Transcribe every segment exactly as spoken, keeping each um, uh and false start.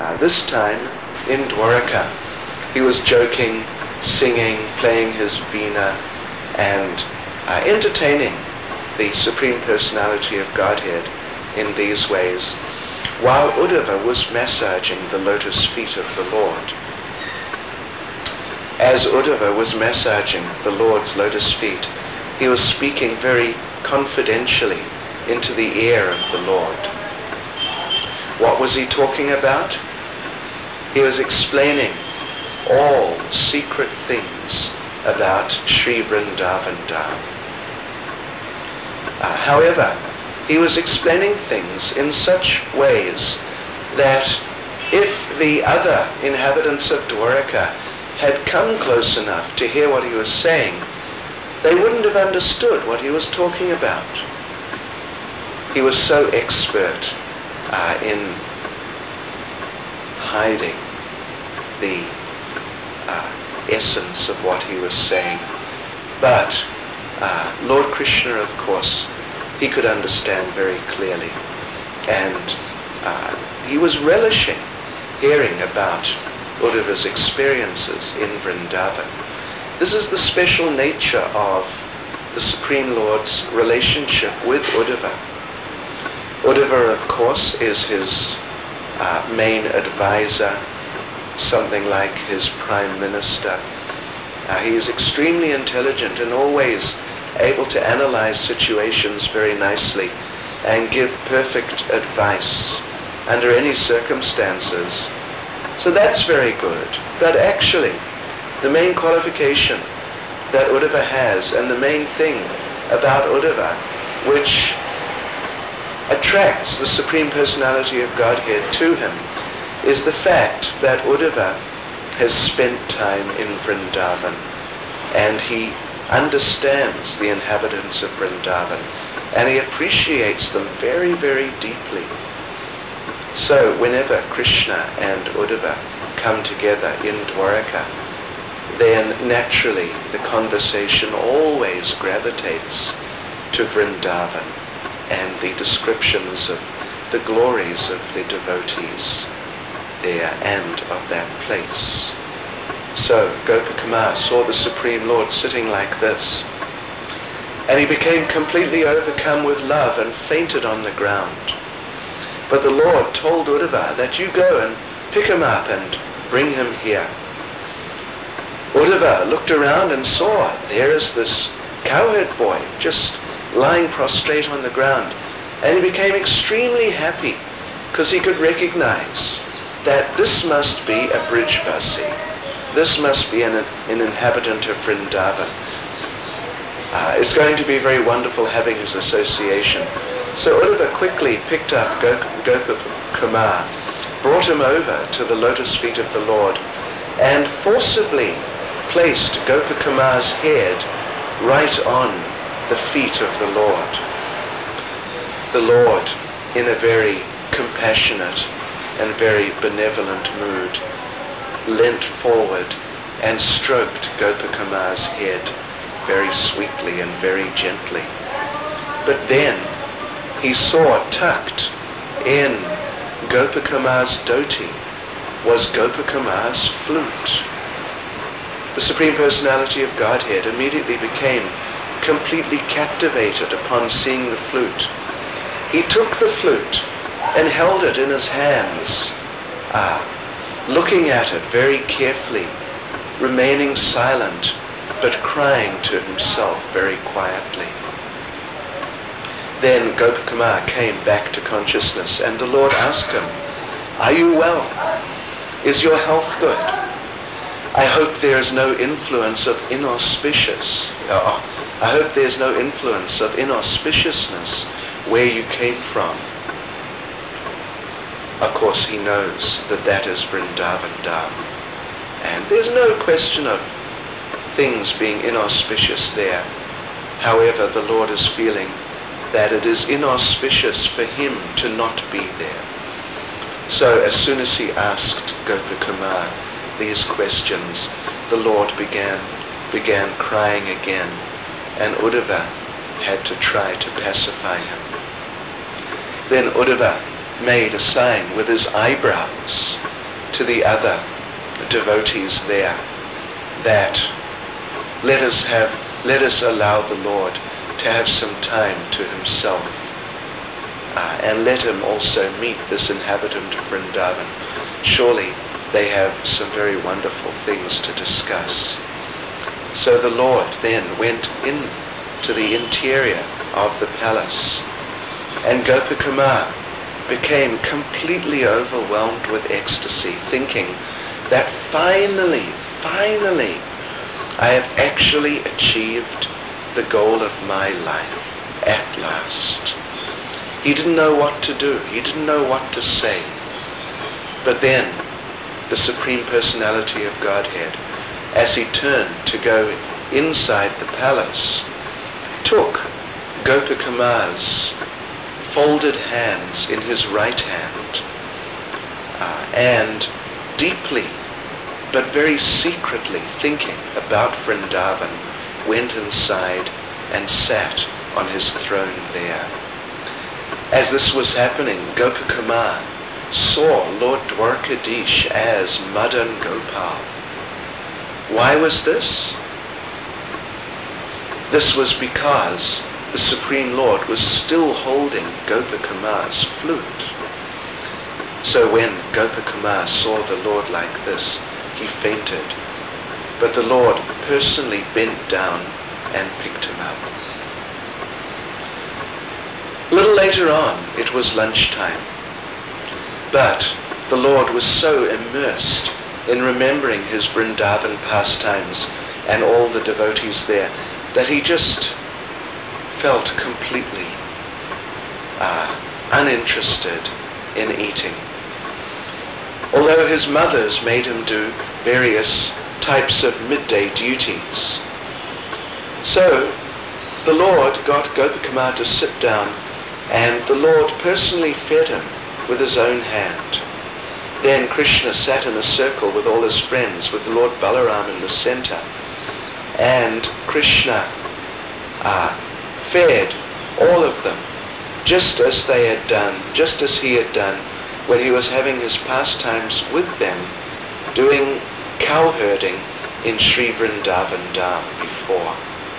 Uh, this time in Dwaraka, he was joking, singing, playing his veena, and uh, entertaining the Supreme Personality of Godhead in these ways, while Uddhava was massaging the lotus feet of the Lord. As Uddhava was massaging the Lord's lotus feet, he was speaking very confidentially into the ear of the Lord. What was he talking about? He was explaining all secret things about Sri Vrindavan Dham. Uh, however, he was explaining things in such ways that if the other inhabitants of Dwaraka had come close enough to hear what he was saying, they wouldn't have understood what he was talking about. He was so expert uh, in hiding the uh, essence of what he was saying. But uh, Lord Krishna, of course, he could understand very clearly. And uh, he was relishing hearing about Uddhava's experiences in Vrindavan. This is the special nature of the Supreme Lord's relationship with Uddhava. Uddhava, of course, is his uh, main advisor, something like his prime minister. Uh, he is extremely intelligent and always able to analyze situations very nicely and give perfect advice under any circumstances. So that's very good. But actually, the main qualification that Uddhava has, and the main thing about Uddhava, which attracts the Supreme Personality of Godhead to him, is the fact that Uddhava has spent time in Vrindavan, and he understands the inhabitants of Vrindavan, and he appreciates them very, very deeply. So whenever Krishna and Uddhava come together in Dwaraka, then naturally the conversation always gravitates to Vrindavan and the descriptions of the glories of the devotees there and of that place. So Gopakumar saw the Supreme Lord sitting like this, and he became completely overcome with love and fainted on the ground. But the Lord told Uddhava that you go and pick him up and bring him here. Uddhava looked around and saw there is this cowherd boy just lying prostrate on the ground, and he became extremely happy because he could recognize that this must be a Brijvasi. This must be an, an inhabitant of Vrindavan. Uh, it's going to be very wonderful having his association. So Uddhava quickly picked up Gopakumar, brought him over to the lotus feet of the Lord, and forcibly placed Gopakumar's head right on the feet of the Lord. The Lord, in a very compassionate and very benevolent mood, leant forward and stroked Gopakumar's head very sweetly and very gently. But then he saw tucked in Gopakumar's dhoti was Gopakumar's flute. The Supreme Personality of Godhead immediately became completely captivated upon seeing the flute. He took the flute and held it in his hands, ah, looking at it very carefully, remaining silent, but crying to himself very quietly. Then Gopakumar came back to consciousness, and the Lord asked him, "Are you well? Is your health good? I hope there is no influence of inauspicious, oh, I hope there's no influence of inauspiciousness where you came from." Of course, he knows that that is Vrindavan Dham, and there's no question of things being inauspicious there. However, the Lord is feeling that it is inauspicious for him to not be there. So as soon as he asked Gopakumar these questions, the Lord began began crying again, and Uddhava had to try to pacify him. Then Uddhava made a sign with his eyebrows to the other devotees there that let us have, let us allow the Lord to have some time to himself, uh, and let him also meet this inhabitant of Vrindavan. Surely they have some very wonderful things to discuss. So the Lord then went in to the interior of the palace, and Gopakumar became completely overwhelmed with ecstasy, thinking that finally, finally, I have actually achieved the goal of my life at last. He didn't know what to do. He didn't know what to say. But then, the Supreme Personality of Godhead, as he turned to go inside the palace, took Gopakumar's folded hands in his right hand, uh, and deeply, but very secretly thinking about Vrindavan, went inside and sat on his throne there. As this was happening, Gopakumar saw Lord Dwarkadish as Madan Gopal. Why was this? This was because the Supreme Lord was still holding Gopakumar's flute. So when Gopakumar saw the Lord like this, he fainted. But the Lord personally bent down and picked him up. A little later on, it was lunchtime. But the Lord was so immersed in remembering his Vrindavan pastimes and all the devotees there that he just felt completely uh, uninterested in eating. Although his mothers made him do various types of midday duties. So the Lord got Gopakumar to sit down, and the Lord personally fed him with his own hand. Then Krishna sat in a circle with all his friends, with the Lord Balaram in the center, and Krishna uh, fed all of them just as they had done, just as he had done when he was having his pastimes with them, doing cow herding in Sri Vrindavan Dham before.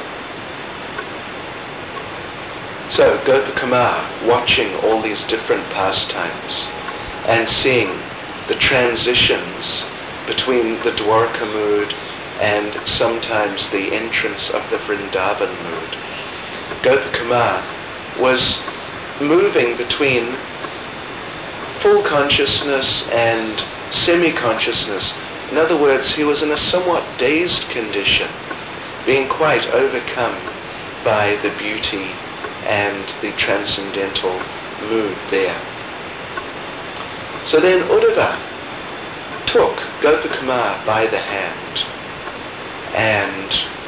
So Gopakumar, watching all these different pastimes and seeing the transitions between the Dwarka mood and sometimes the entrance of the Vrindavan mood, Gopakumar was moving between full consciousness and semi-consciousness. In other words, he was in a somewhat dazed condition, being quite overcome by the beauty and the transcendental mood there. So then Uddhava took Gopakumar by the hand and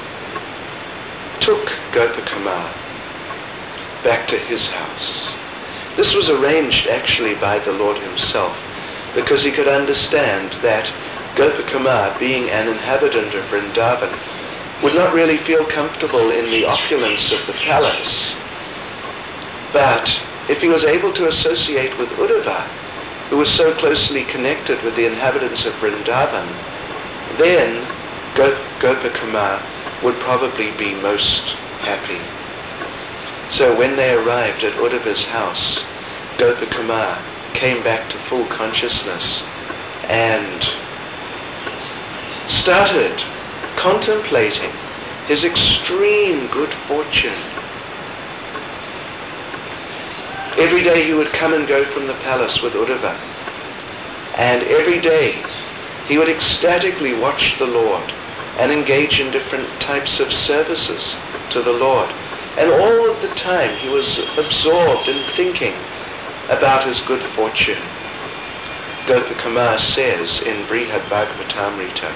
took Gopakumar back to his house. This was arranged actually by the Lord himself, because he could understand that Gopakumar, being an inhabitant of Vrindavan, would not really feel comfortable in the opulence of the palace. But if he was able to associate with Uddhava, who was so closely connected with the inhabitants of Vrindavan, then Gop- Gopakumar would probably be most happy. So when they arrived at Uddhava's house, Gopakumar came back to full consciousness and started contemplating his extreme good fortune. Every day he would come and go from the palace with Uddhava, and every day he would ecstatically watch the Lord and engage in different types of services to the Lord. And all of the time he was absorbed in thinking about his good fortune. Gopakumar says in Brihad Bhagavatamrita,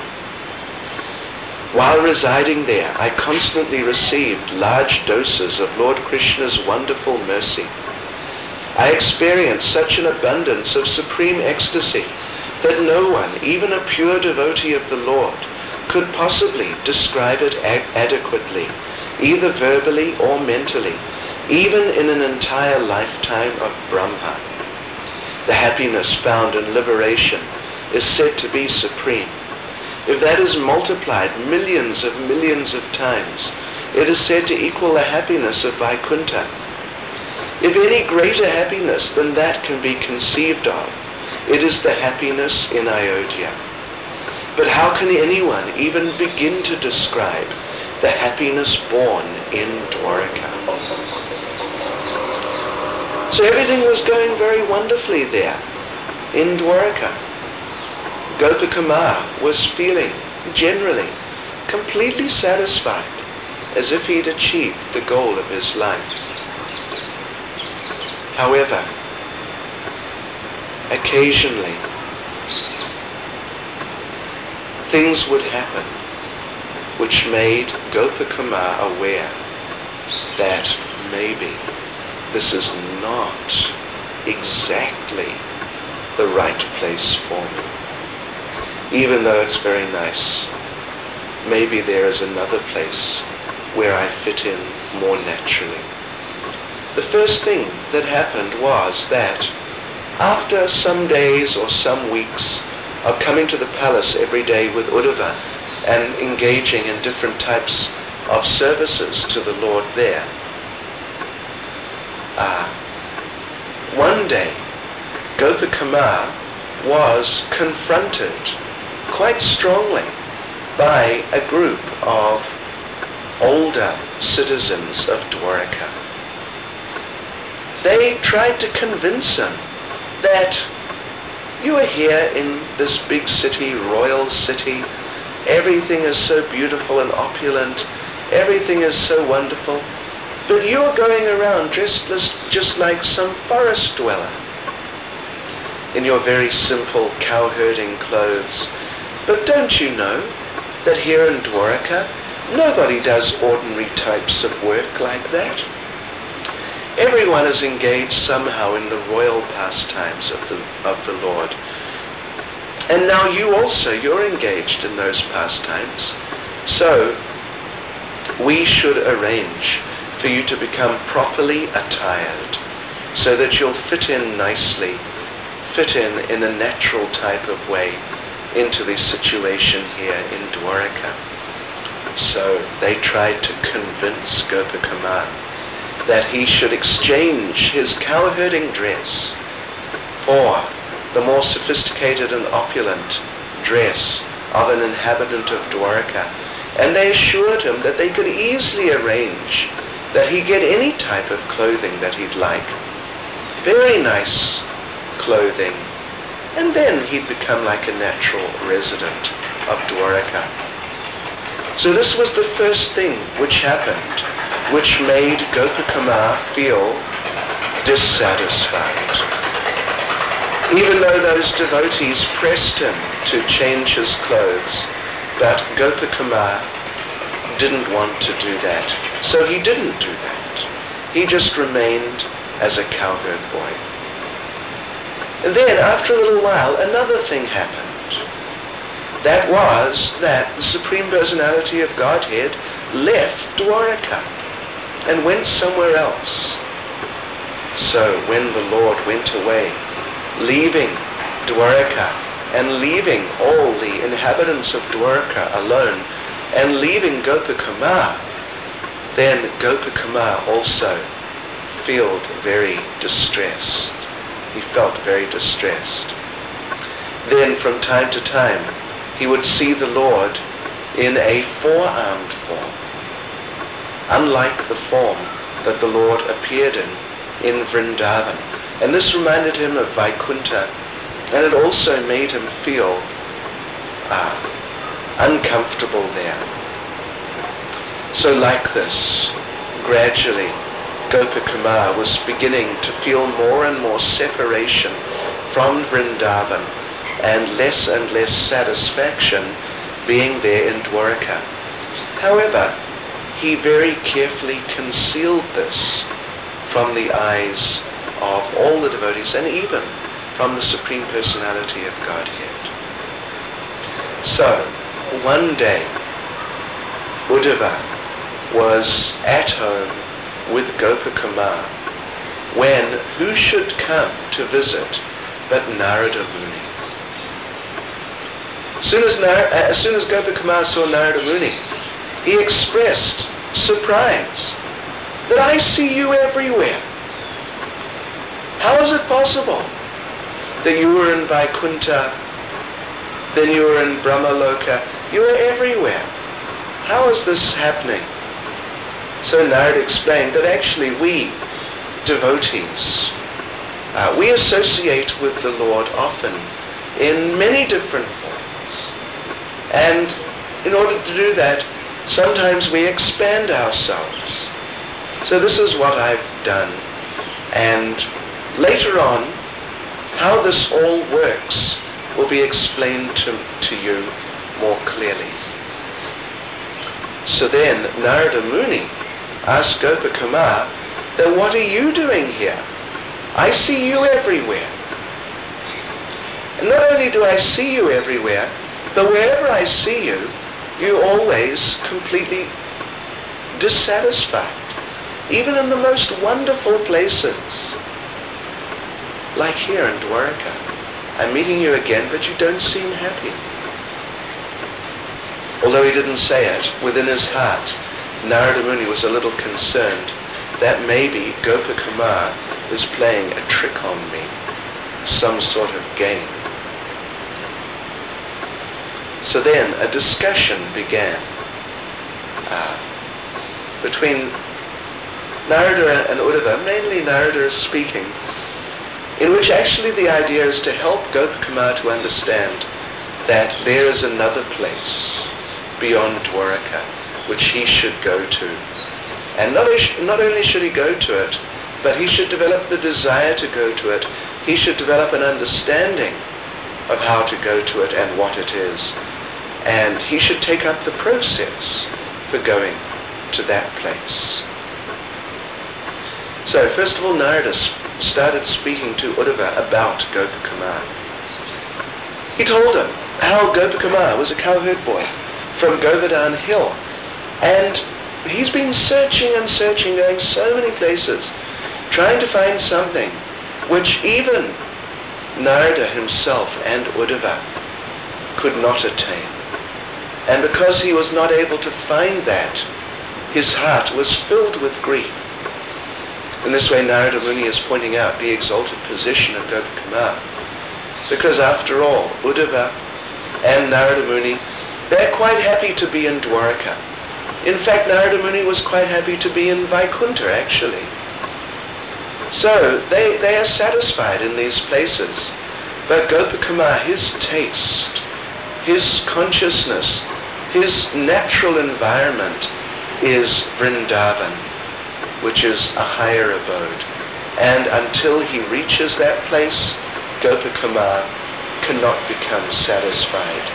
while residing there, I constantly received large doses of Lord Krishna's wonderful mercy. I experienced such an abundance of supreme ecstasy that no one, even a pure devotee of the Lord, could possibly describe it ad- adequately, either verbally or mentally, even in an entire lifetime of Brahma. The happiness found in liberation is said to be supreme, if that is multiplied millions of millions of times, it is said to equal the happiness of Vaikuntha. If any greater happiness than that can be conceived of, it is the happiness in Ayodhya. But how can anyone even begin to describe the happiness born in Dwaraka? So everything was going very wonderfully there in Dwaraka. Gopakumar was feeling generally completely satisfied, as if he'd achieved the goal of his life. However, occasionally things would happen which made Gopakumar aware that maybe this is not exactly the right place for me. Even though it's very nice, maybe there is another place where I fit in more naturally. The first thing that happened was that after some days or some weeks of coming to the palace every day with Uddhava and engaging in different types of services to the Lord there, uh, one day Gopakumar was confronted quite strongly by a group of older citizens of Dwaraka. They tried to convince him that you are here in this big city, royal city, everything is so beautiful and opulent, everything is so wonderful, but you're going around dressed just like some forest dweller in your very simple cow-herding clothes. But don't you know that here in Dwaraka, nobody does ordinary types of work like that? Everyone is engaged somehow in the royal pastimes of the, of the Lord. And now you also, you're engaged in those pastimes. So, we should arrange for you to become properly attired so that you'll fit in nicely, fit in in a natural type of way into the situation here in Dwaraka. So they tried to convince Gopakumar that he should exchange his cow-herding dress for the more sophisticated and opulent dress of an inhabitant of Dwaraka. And they assured him that they could easily arrange that he get any type of clothing that he'd like. Very nice clothing. And then he'd become like a natural resident of Dwaraka. So this was the first thing which happened, which made Gopakumar feel dissatisfied. Even though those devotees pressed him to change his clothes, but Gopakumar didn't want to do that. So he didn't do that. He just remained as a cowherd boy. And then, after a little while, another thing happened. That was that the Supreme Personality of Godhead left Dwaraka and went somewhere else. So when the Lord went away, leaving Dwaraka and leaving all the inhabitants of Dwaraka alone and leaving Gopakumar, then Gopakumar also felt very distressed. He felt very distressed. Then from time to time, he would see the Lord in a four-armed form, unlike the form that the Lord appeared in in Vrindavan. And this reminded him of Vaikuntha, and it also made him feel uh, uncomfortable there. So like this, gradually, Gopakumar was beginning to feel more and more separation from Vrindavan and less and less satisfaction being there in Dwaraka. However, he very carefully concealed this from the eyes of all the devotees and even from the Supreme Personality of Godhead. So, one day, Uddhava was at home with Gopakumar when who should come to visit but Narada Muni. As soon as, Nar- as soon as Gopakumar saw Narada Muni, he expressed surprise that I see you everywhere. How is it possible that you were in Vaikuntha, then you were in Brahmaloka, you were everywhere? How is this happening? So Narada explained that actually we, devotees, uh, we associate with the Lord often in many different forms. And in order to do that, sometimes we expand ourselves. So this is what I've done. And later on, how this all works will be explained to, to you more clearly. So then Narada Muni asked Gopakumar, then what are you doing here? I see you everywhere. And not only do I see you everywhere, but wherever I see you, you're always completely dissatisfied. Even in the most wonderful places. Like here in Dwarka. I'm meeting you again, but you don't seem happy. Although he didn't say it, within his heart, Narada Muni was a little concerned that maybe Gopakumar is playing a trick on me, some sort of game. So then a discussion began uh, between Narada and Uddhava, mainly Narada is speaking, in which actually the idea is to help Gopakumar to understand that there is another place beyond Dwaraka which he should go to. And not, not only should he go to it, but he should develop the desire to go to it. He should develop an understanding of how to go to it and what it is. And he should take up the process for going to that place. So first of all, Narada started speaking to Uddhava about Gopakumar. He told him how Gopakumar was a cowherd boy from Govardhan Hill. And he's been searching and searching, going so many places, trying to find something which even Narada himself and Uddhava could not attain. And because he was not able to find that, his heart was filled with grief. In this way, Narada Muni is pointing out the exalted position of Gopakumar. Because after all, Uddhava and Narada Muni, they're quite happy to be in Dwaraka. In fact, Narada Muni was quite happy to be in Vaikuntha, actually. So, they, they are satisfied in these places. But Gopakumar, his taste, his consciousness, his natural environment is Vrindavan, which is a higher abode. And until he reaches that place, Gopakumar cannot become satisfied.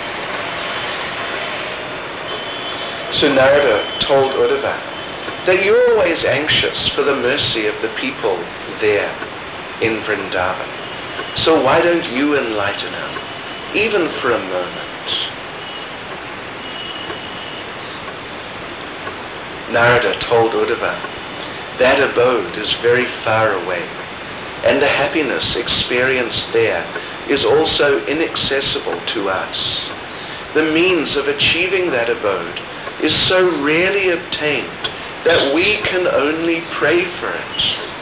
So Narada told Uddhava that you're always anxious for the mercy of the people there in Vrindavan. So why don't you enlighten him, even for a moment? Narada told Uddhava that abode is very far away, and the happiness experienced there is also inaccessible to us. The means of achieving that abode is so rarely obtained that we can only pray for it.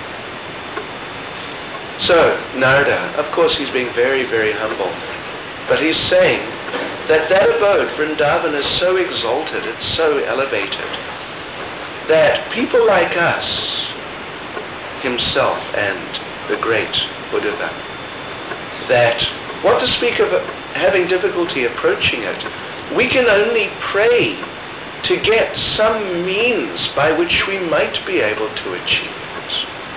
So, Narada, of course he's being very, very humble, but he's saying that that abode, Vrindavan, is so exalted, it's so elevated, that people like us, himself and the great Uddhava, that want to speak of having difficulty approaching it, we can only pray to get some means by which we might be able to achieve it.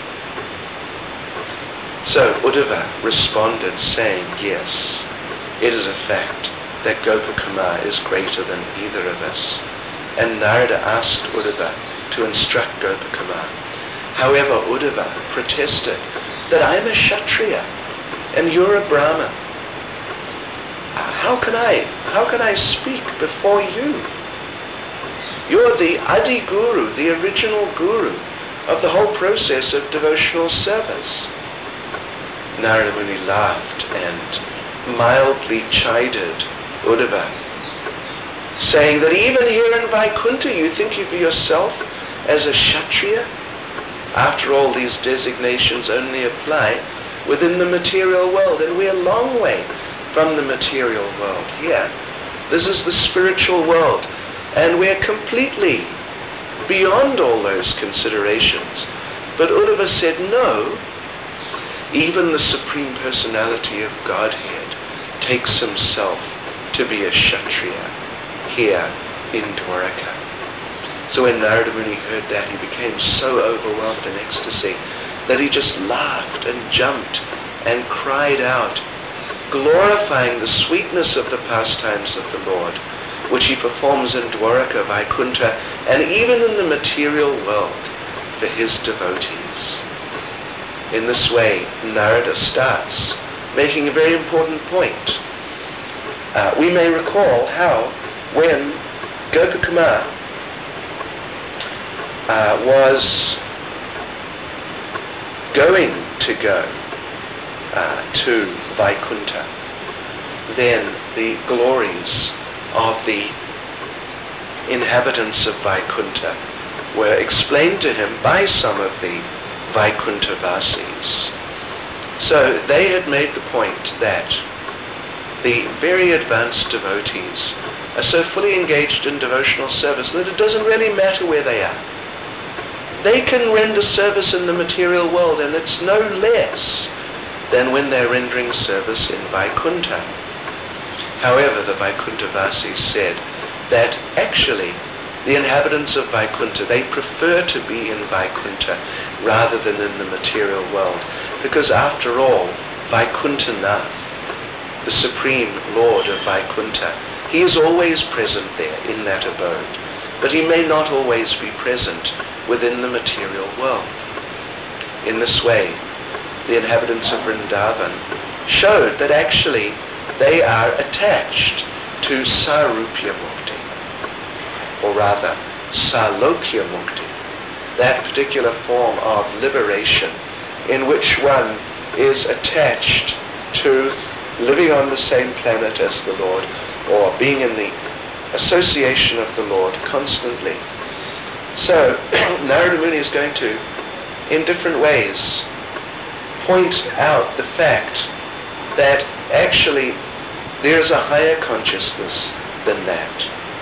So Uddhava responded saying, yes, it is a fact that Gopakumar is greater than either of us. And Narada asked Uddhava to instruct Gopakumar. However, Uddhava protested that I am a Kshatriya and you're a Brahmin. How can I, how can I speak before you? You're the Adi Guru, the original Guru of the whole process of devotional service. Narada Muni laughed and mildly chided Uddhava, saying that even here in Vaikuntha you think of yourself as a Kshatriya? After all, these designations only apply within the material world, and we're a long way from the material world here. This is the spiritual world, and we're completely beyond all those considerations. But Uddhava said, no, even the Supreme Personality of Godhead takes himself to be a Kshatriya here in Dwaraka. So when Narada Muni heard that, he became so overwhelmed in ecstasy that he just laughed and jumped and cried out, glorifying the sweetness of the pastimes of the Lord, which he performs in Dwaraka, Vaikuntha, and even in the material world for his devotees. In this way, Narada starts making a very important point. Uh, we may recall how when Gopakumar uh, was going to go uh, to Vaikuntha, then the glories of the inhabitants of Vaikuntha were explained to him by some of the Vaikuntha Vasis. So they had made the point that the very advanced devotees are so fully engaged in devotional service that it doesn't really matter where they are. They can render service in the material world, and it's no less than when they're rendering service in Vaikuntha. However, the Vaikuntha Vasis said that actually the inhabitants of Vaikuntha, they prefer to be in Vaikuntha rather than in the material world, because after all, Vaikuntanath, the Supreme Lord of Vaikuntha, he is always present there in that abode, but he may not always be present within the material world. In this way, the inhabitants of Vrindavan showed that actually they are attached to Sarupya Mukti, or rather Salokya Mukti, that particular form of liberation in which one is attached to living on the same planet as the Lord, or being in the association of the Lord constantly. So Narada Muni is going to, in different ways, point out the fact that actually there is a higher consciousness than that.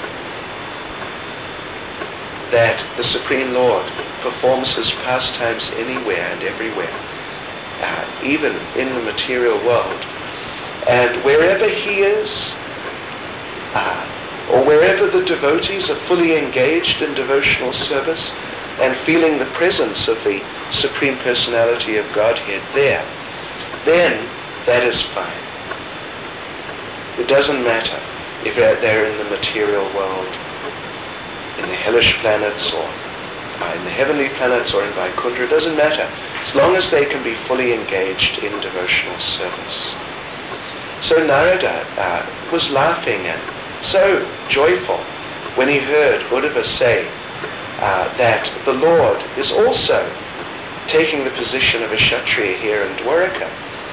That the Supreme Lord performs his pastimes anywhere and everywhere, uh, even in the material world. And wherever he is, uh, or wherever the devotees are fully engaged in devotional service and feeling the presence of the Supreme Personality of Godhead there, then that is fine. It doesn't matter if they're in the material world, in the hellish planets, or uh, in the heavenly planets, or in Vaikuntha. It doesn't matter, as long as they can be fully engaged in devotional service. So Narada uh, was laughing and so joyful when he heard Uddhava say uh, that the Lord is also taking the position of a Kshatriya here in Dwaraka,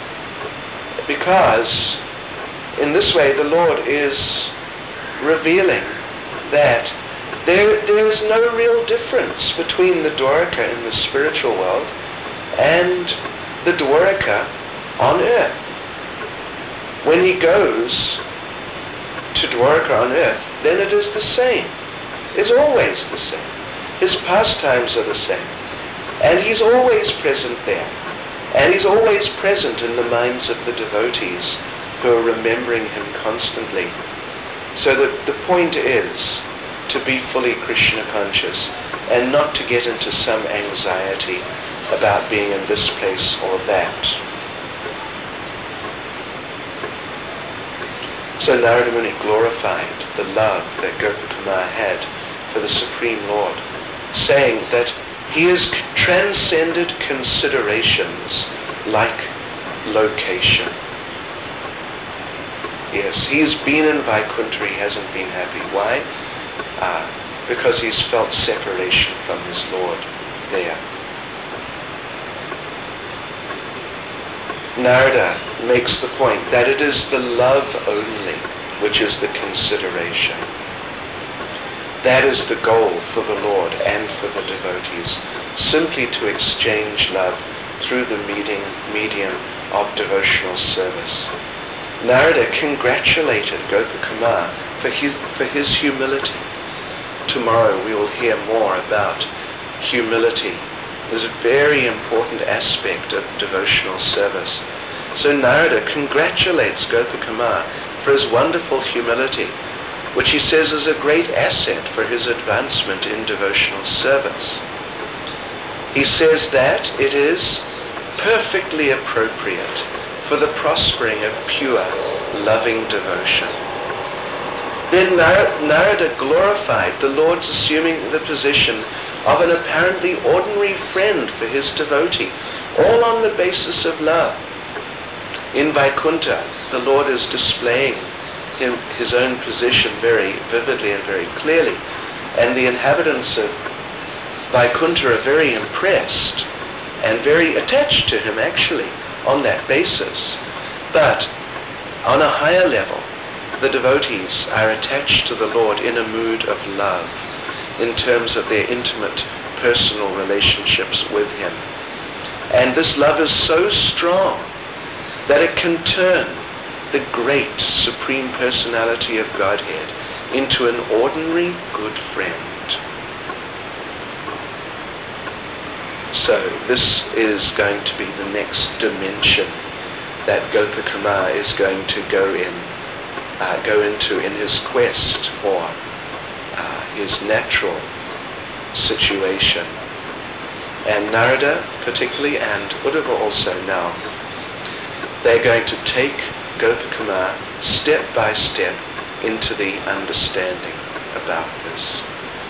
because in this way the Lord is revealing that there, there is no real difference between the Dwaraka in the spiritual world and the Dwaraka on earth. When he goes to Dwaraka on earth, then it is the same. It's always the same. His pastimes are the same. And he's always present there. And he's always present in the minds of the devotees who are remembering him constantly. So that the point is to be fully Krishna conscious and not to get into some anxiety about being in this place or that. So Narada Muni glorified the love that Gopakumar had for the Supreme Lord, saying that he has transcended considerations like location. Yes, he's been in Vaikuntha, he hasn't been happy. Why? Uh, because he's felt separation from his Lord there. Narada makes the point that it is the love only which is the consideration. That is the goal for the Lord and for the devotees, simply to exchange love through the medium, medium of devotional service. Narada congratulated Gopakumar for his, for his humility. Tomorrow we will hear more about humility. It's a very important aspect of devotional service. So Narada congratulates Gopakumar for his wonderful humility, which he says is a great asset for his advancement in devotional service. He says that it is perfectly appropriate for the prospering of pure, loving devotion. Then Narada glorified the Lord's assuming the position of an apparently ordinary friend for his devotee, all on the basis of love. In Vaikuntha, the Lord is displaying him, his own position very vividly and very clearly, and the inhabitants of Vaikuntha are very impressed and very attached to him, actually, on that basis. But on a higher level, the devotees are attached to the Lord in a mood of love, in terms of their intimate personal relationships with him. And this love is so strong that it can turn the great Supreme Personality of Godhead into an ordinary good friend. So this is going to be the next dimension that Gopakumar is going to go in, uh, go into in his quest for uh, his natural situation. And Narada particularly, and Uddhava also now, they're going to take Gopakumar step by step into the understanding about this.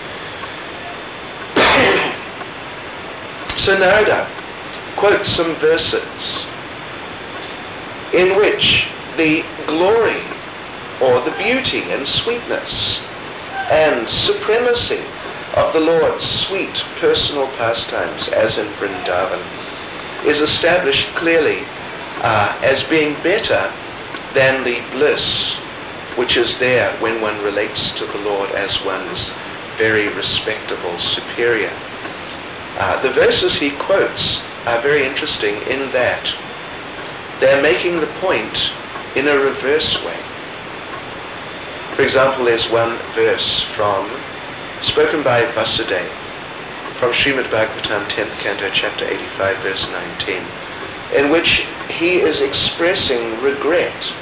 So Narada quotes some verses in which the glory or the beauty and sweetness and supremacy of the Lord's sweet personal pastimes, as in Vrindavan, is established clearly uh, as being better than the bliss which is there when one relates to the Lord as one's very respectable superior. Uh, the verses he quotes are very interesting in that they're making the point in a reverse way. For example, there's one verse from, spoken by Vasudeva, from Srimad Bhagavatam, tenth Canto, chapter eighty-five, verse nineteen, in which he is expressing regret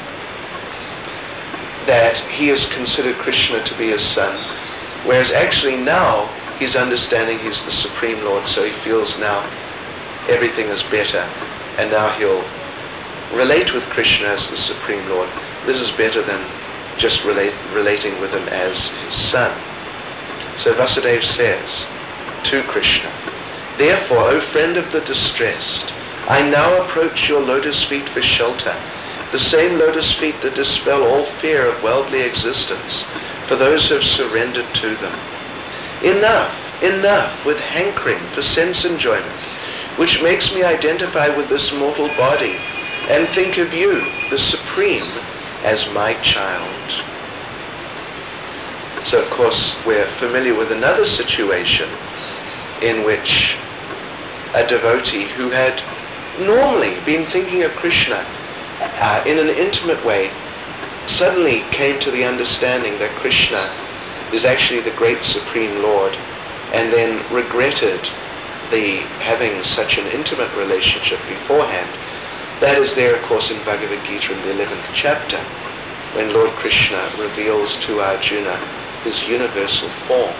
that he has considered Krishna to be his son, whereas actually now he's understanding he's the Supreme Lord, so he feels now everything is better, and now he'll relate with Krishna as the Supreme Lord. This is better than just relate, relating with him as his son. So Vasudeva says to Krishna, "Therefore, O friend of the distressed, I now approach your lotus feet for shelter, the same lotus feet that dispel all fear of worldly existence for those who have surrendered to them. Enough, enough with hankering for sense enjoyment, which makes me identify with this mortal body and think of you, the Supreme, as my child." So of course we're familiar with another situation in which a devotee who had normally been thinking of Krishna uh, in an intimate way suddenly came to the understanding that Krishna is actually the great Supreme Lord, and then regretted the having such an intimate relationship beforehand. That is there, of course, in Bhagavad Gita in the eleventh chapter, when Lord Krishna reveals to Arjuna his universal form.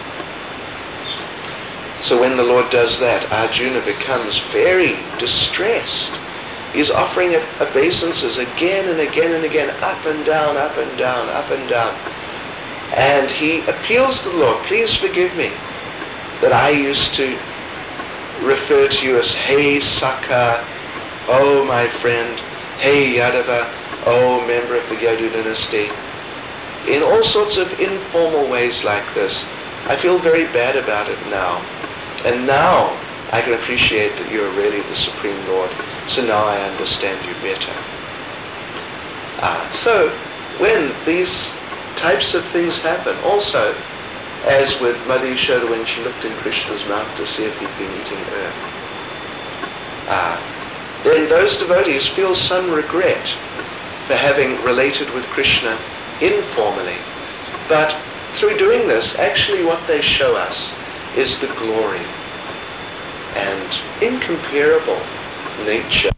So when the Lord does that, Arjuna becomes very distressed. He's offering obeisances again and again and again, up and down, up and down, up and down. And he appeals to the Lord, "Please forgive me that I used to refer to you as Hey Sakha, oh my friend, Hey Yadava, oh member of the Yadu dynasty." In all sorts of informal ways like this. I feel very bad about it now. And now I can appreciate that you are really the Supreme Lord. So now I understand you better. Ah, so when these types of things happen, also, as with Mother Yashoda when she looked in Krishna's mouth to see if he'd been eating earth, uh, then those devotees feel some regret for having related with Krishna informally. But through doing this, actually what they show us is the glory and incomparable nature